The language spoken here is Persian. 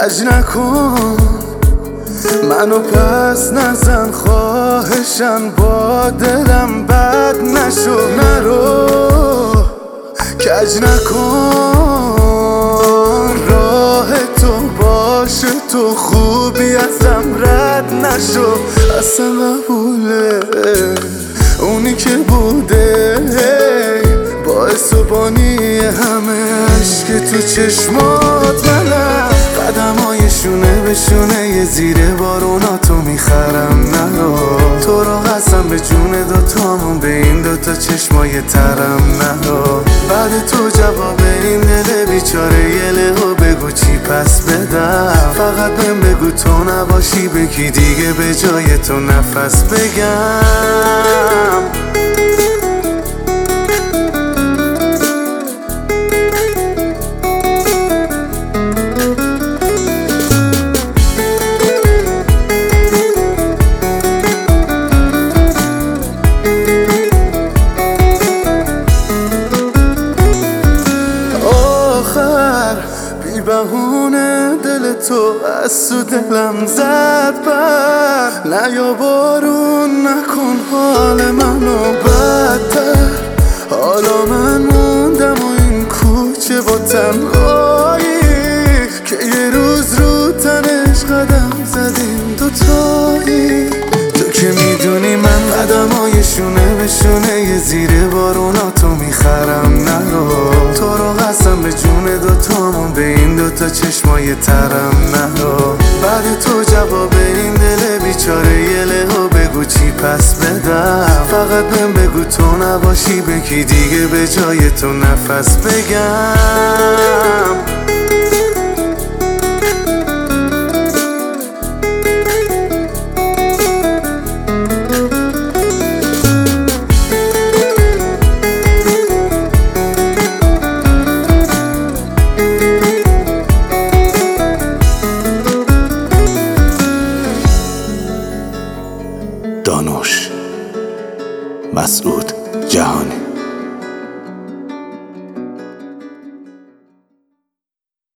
کج نکن منو پس نزن خواهشن با دلم بد نشو نرو کج نکن راه تو باشه تو خوبی ازم رد نشو اصلا قبوله اونی که بوده باعث و بانی همه عشق تو چشمات منم قدمایشونه به شونه یه زیر بارونا تو میخرم نرو تو رو قسم به جون دوتامون به این دوتا چشمای ترم نرو بعد تو جواب این دل بیچاره یه لهو بگو چی پس بدم فقط بهم بگو تو نباشی بگی دیگه به جای تو نفس بگم بی بهونه دل تو از تو دلم زد بر نیا بارون نکن حال منو بدتر حالا من موندم و این کوچه با تنهایی که یه روز رو تنش قدم زدیم دوتایی تو که میدونی من قدمای شونه به شونه یه زیر بارونا تو میخرم نرو تو رو قسم به جون دوتامون به این دوتا چشمای ترم نرو بعد تو جواب این دل بیچاره یه لهو بگو چی پس بدم فقط بهم بگو تو نباشی بگی دیگه به جای تو نفس بگم دانوش مسعود